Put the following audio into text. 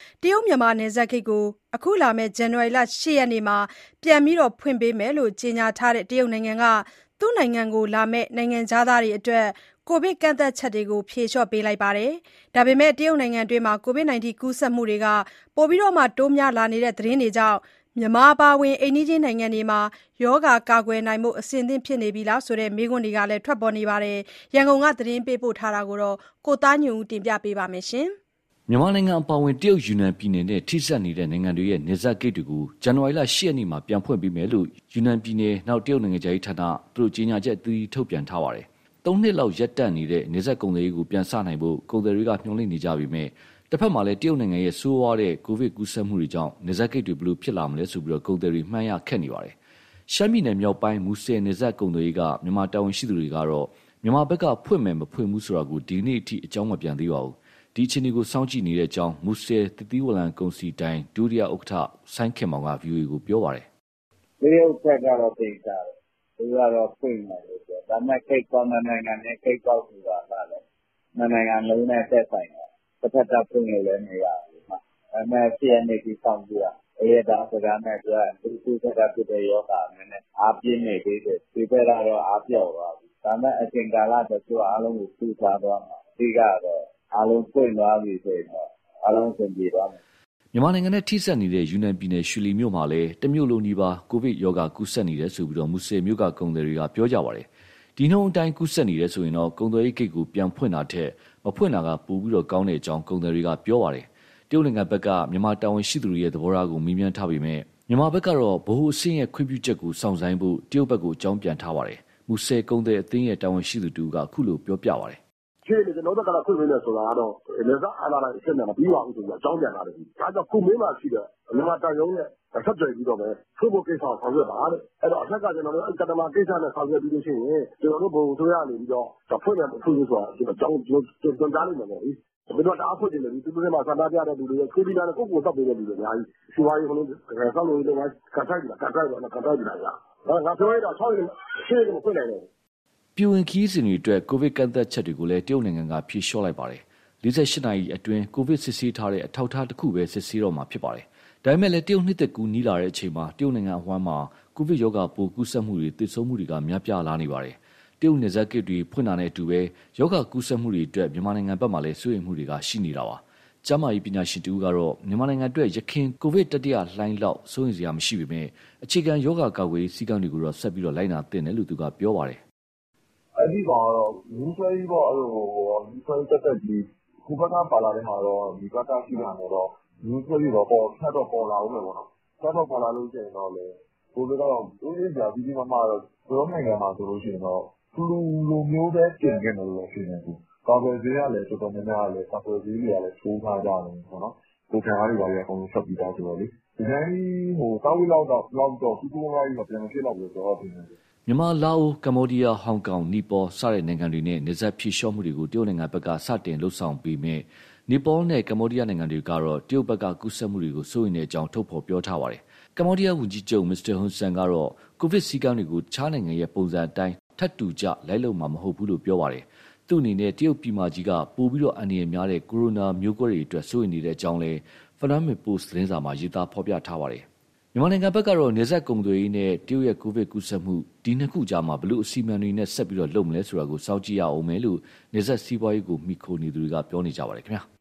တရုတ်မြန်မာနယ်စပ်ဂိတ်ကိုအခုလာမယ့်ဇန်နဝါရီလ 8 ရက်နေ့မှာပြန်ပြီးဖွင့်ပေးမယ်လို့ကြေညာထားတဲ့တရုတ်နိုင်ငံကသူ့နိုင်ငံကိုလာမယ့်နိုင်ငံခြားသားတွေအတွက်ကိုဗစ်ကန့်သတ်ချက်တွေကိုဖြေလျှော့ပေးလိုက်ပါတယ်။ဒါပေမဲ့တရုတ်နိုင်ငံတွင်းကိုဗစ်ကူးစက်မှုတွေပိုတိုးများလာနေတဲ့သတင်းတွေကြောင့်မြန်မာအပါအဝင်အိမ်နီးချင်းနိုင်ငံတွေမှာရောဂါကာကွယ်နိုင်ဖို့အဆင်သင့်ဖြစ်နေပြီလားဆိုတဲ့မေးခွန်းတွေကလည်းထွက်ပေါ်နေပါတယ်။ရန်ကုန်ကသတင်းပေးပို့ထားတာကိုကိုသားညွန့်ဦးတင်ပြပေးထားပါတယ်။မြန်မာနိုင်ငံအပါအဝင်တရုတ်ယူနန်ပြည်နယ်နဲ့ထိစပ်နေတဲ့နိုင်ငံတွေရဲ့နယ်စပ်ဂိတ်တွေကိုဇန်နဝါရီလ 8 ရက်နေ့မှာပြန်ဖွင့်ပေးမယ်လို့ယူနန်ပြည်နယ်နောက်တရုတ်နိုင်ငံခြားရေးဌာနသူတို့ကြေညာချက်အသီးသီးထုတ်ပြန်ထားပါတယ်။၃ နှစ်လောက်ရပ်တန့်နေတဲ့နယ်စပ်ကုန်သွယ်ရေးကိုပြန်စနိုင်ဖို့ကုန်သည်တွေကမျှော်လင့်နေကြပေမဲ့တစ်ဖက်မှာလည်းတရုတ်နိုင်ငံရဲ့ဆိုးဝါးတဲ့ကိုဗစ်ကူးစက်မှုတွေကြောင့်နယ်စပ်ဂိတ်တွေဘယ်လိုဖြစ်လာမလဲဆိုပြီးကုန်သည်တွေမှန်းရခက်နေပါတယ်။ရှမ်းပြည်နယ်မြောက်ပိုင်းမူဆယ်နယ်စပ်ကုန်သွယ်ရေးကမြန်မာတာဝန်ရှိသူတွေကတော့မြန်မာဘက်ကဖွင့်မယ်မဖွင့်ဘူးဆိုတာကိုဒီနေ့အထိအကြောင်းမပြန်သေးပါဘူး။ဒီအခြေအနေကိုစောင့်ကြည့်နေတဲ့အကြောင်းမူဆယ်သတိဝလံကုန်စီတိုင်းဒုတိယဥက္ကဋ္ဌဆိုင်းခင်မောင်က VOA ကိုပြောပါတယ်။တရုတ်ဘက်ကတော့သိကြတယ်။သူကတော့ဖွင့်မယ်လို့ပြော။ဒါပေမဲ့ကိတ်ကောင်းတဲ့နိုင်ငံနဲ့ကိတ်ကောက်ဆိုတာကလည်းနိုင်ငံလုံးနဲ့သက်ဆိုင်တယ်။တစ်ဖက်ဖွင့်လို့လည်းမရဘူး။ဒါပေမဲ့ CN တွေစောင့်ကြည့်ရ။အေးဒါစကားနဲ့ပြောရင်သူ့ဘက်ကဖြစ်တဲ့ရောဂါနည်းနည်းအားပြင်းနေသေးတယ်။ဒီဘက်ကတော့အားပြော့သွားပြီ။ဒါပေမဲ့အချိန်ကာလတချို့အားလုံးကိုစုထားသွားမှာ။အဓိကတော့အားလုံးပွင့်သွားပြီဆိုရင်တော့အားလုံးအဆင်ပြေသွားမယ်။မြန်မာနိုင်ငံနဲ့ထိစပ်နေတဲ့ယူနန်ပြည်နယ်ရွှေလီမြို့မှာလည်းတမြို့လုံးနီးပါးကိုဗစ်ရောဂါကူးစက်နေတယ်ဆိုပြီးမူဆယ်မြို့ကကုန်သည်တွေကပြောကြပါတယ်။ဒီနှုန်းအတိုင်းကူးစက်နေတယ်ဆိုရင်တော့ကုန်သွယ်ရေးဂိတ်ကိုပြန်ဖွင့်တာထက်မဖွင့်တာကပိုပြီးကောင်းတဲ့အကြောင်းကုန်သည်တွေကပြောပါတယ်။တရုတ်နိုင်ငံဘက်ကမြန်မာတာဝန်ရှိသူတွေရဲ့သဘောထားကိုမေးမြန်းထားပေမဲ့မြန်မာဘက်ကတော့ဗဟိုအဆင့်ရဲ့ခွင့်ပြုချက်ကိုစောင့်ဆိုင်းဖို့တရုတ်ဘက်ကိုအကြောင်းပြန်ထားပါတယ်။မူဆယ်ကုန်သည်အသင်းရဲ့တာဝန်ရှိသူတူကအခုလိုပြောပြပါတယ်။ကျွန်တော်တို့ကတော့ဖွင့်ပေးမယ်ဆိုတာကတော့လက်စားအားလာတဲ့အချက်နဲ့မပြီးပါဘူးဆိုပြီးအကြောင်းပြန်လာတယ်။ဒါကြောင့်ခုမင်းမှရှိတဲ့မြန်မာတန်ရုံးနဲ့ဆက်သွယ်ပြီးတော့ပဲဖွင့်ဖို့ကိစ္စကိုဆောင်ရွက်ပါတဲ့။အဲ့တော့အထက်ကကျွန်တော်တို့ကတ္တမကိစ္စနဲ့ဆောင်ရွက်ပြီးလို့ရှိရင်ကျွန်တော်တို့ဘုံဆိုရနေပြီးတော့ဖွင့်တယ်မဖွင့်ဘူးဆိုတာကျွန်တော်ကြောင်းကြားလိုက်မယ်ပေါ့လေ။ဘယ်တော့အားဖွင့်တယ်လဲဒီသူတွေမှာစတာပြတဲ့လူတွေရဲ့ခွေးပြီးသားနဲ့ကိုယ်တောက်ပေးတဲ့လူတွေအများကြီးစီဝါရေးခလုံးဆောက်လို့တော့ကန်ထိုက်ပြီလားငါပြောရတာ6ရက်ရှင်းနေမဖွင့်နိုင်တော့ပြည်ဝင်ခီးစဉ်တွေအတွက်ကိုဗစ်ကန့်သတ်ချက်တွေကိုလည်းတရုတ်နိုင်ငံကဖြေလျှော့လိုက်ပါတယ်။48နာရီအတွင်းကိုဗစ်စစ်ဆေးထားတဲ့အထောက်အထားတစ်ခုပဲစစ်ဆေးတော့မှာဖြစ်ပါတယ်။ဒါပေမဲ့လည်းတရုတ်နှစ်သက်ကူနီးလာတဲ့အချိန်မှာတရုတ်နိုင်ငံအဝှမ်းမှာကိုဗစ်ရောဂါပိုးကူးစက်မှုတွေသေဆုံးမှုတွေကများပြားလာနေပါတယ်။တရုတ်နယ်စပ်ဂိတ်တွေဖွင့်တာနဲ့အတူပဲရောဂါကူးစက်မှုတွေအတွက်မြန်မာနိုင်ငံဘက်မှာလည်းစိုးရိမ်မှုတွေကရှိနေတာပါ။ကျန်းမာရေးပညာရှင်တူကတော့မြန်မာနိုင်ငံအတွက်ရခိုင်ကိုဗစ်တတိယလှိုင်းလောက်စိုးရိမ်စရာမရှိပေမဲ့အခြေခံရောဂါကာကွယ်ရေးစည်းကမ်းတွေကိုတော့ဆက်ပြီးလိုက်နာသင့်တယ်လို့သူကပြောပါတယ်။အဲ့ဒီကတော့မူဆွဲကြီးပေါ့အဲ့လိုမူဆွဲတက်ကြီးခုဘက်ကပါလာတဲ့မှာတော့ဒီဘက်ကရှိတာနဲ့တော့မူဆွဲကြီးတော့ထပ်တော့ပေါ်လာဦးမယ်ပေါ့နော်။ထပ်တော့ပေါ်လာလို့ရှိရင်တော့လေကိုယ်ကတော့ဦးရင်းပြပြီးမှတော့ကျွန်တော်နိုင်ငံမှာဆိုလို့ရှိရင်တော့လူလိုမျိုးပဲပြင်ခဲ့တယ်လို့ဖြစ်နေတယ်။ကာကွယ်ဆေးရလည်းတော်တော်များများလည်းကာကွယ်ဆေးတွေကလည်းထိုးထားကြတယ်ပေါ့နော်။ကိုယ်ခံအားတွေပါရအကုန်လုံးဆက်ပြီးသားဆိုတော့လေဒီတိုင်းတောက်ဝိလောက်တော့ကူကူလာကြီးတော့ပြန်မဖြစ်တော့ဘူးဆိုတော့ဒီမြန်မာလာအိုကမ္ဘောဒီးယားဟောင်ကောင်နီပေါစတဲ့နိုင်ငံတွေနဲ့နယ်စပ်ဖြေလျှော့မှုတွေကိုတရုတ်နိုင်ငံဘက်ကစတင်လှုပ်ဆောင်ပြီးမြဲနီပေါနဲ့ကမ္ဘောဒီးယားနိုင်ငံတွေကတော့တရုတ်ဘက်ကကူးစက်မှုတွေကိုစိုးရိမ်တဲ့အကြောင်းထုတ်ဖော်ပြောထားပါတယ်။ကမ္ဘောဒီးယားဝန်ကြီးချုပ်မစ္စတာဟွန်ဆန်ကတော့ကိုဗစ်စည်းကမ်းတွေကိုတခြားနိုင်ငံရဲ့ပုံစံအတိုင်းထပ်တူကြလိုက်လုံမှာမဟုတ်ဘူးလို့ပြောပါတယ်။သူ့အနေနဲ့တရုတ်ပြည်မကြီးကပိုပြီးအန္တရာယ်များတဲ့ကိုရိုနာမျိုးကွဲတွေအတွက်စိုးရိမ်နေတဲ့အကြောင်းလဲ Phnom Post သတင်းစာမှာရေးသားဖော်ပြထားပါတယ်။မြန်မာနိုင်ငံဘက်ကတော့နေဆက်ကုန်သွယ်ရေးနဲ့တရုတ်ရဲ့ကိုဗစ်ကူးစက်မှုဒီနှစ်ခုကြားမှာဘလို့အစီအမံတွေနဲ့ဆက်ပြီးလုပ်မလဲဆိုတာကိုစောင့်ကြည့်ရအောင်မယ်လို့နေဆက်စီးပွားရေးကိုမိခိုနေသူတွေကပြောနေကြပါတယ်ခင်ဗျာ။